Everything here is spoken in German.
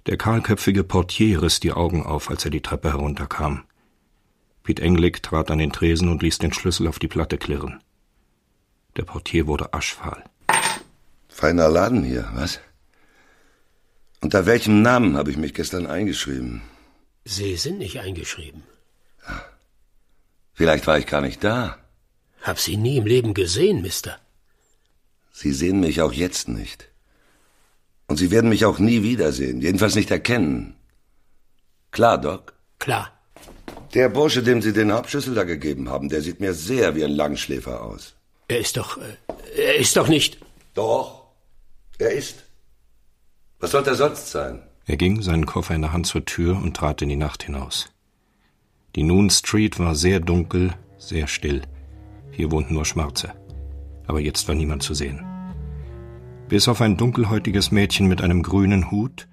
Der kahlköpfige Portier riss die Augen auf, als er die Treppe herunterkam. Piet Engelik trat an den Tresen und ließ den Schlüssel auf die Platte klirren. Der Portier wurde aschfahl. Feiner Laden hier, was? Unter welchem Namen habe ich mich gestern eingeschrieben? Sie sind nicht eingeschrieben. Ja. Vielleicht war ich gar nicht da. Hab Sie nie im Leben gesehen, Mister. Sie sehen mich auch jetzt nicht. Und Sie werden mich auch nie wiedersehen, jedenfalls nicht erkennen. Klar, Doc? Klar. Der Bursche, dem Sie den Hauptschlüssel da gegeben haben, der sieht mir sehr wie ein Langschläfer aus. Er ist doch nicht... Doch, er ist. Was sollte er sonst sein? Er ging, seinen Koffer in der Hand, zur Tür und trat in die Nacht hinaus. Die Noon Street war sehr dunkel, sehr still. Hier wohnten nur Schwarze. Aber jetzt war niemand zu sehen. Bis auf ein dunkelhäutiges Mädchen mit einem grünen Hut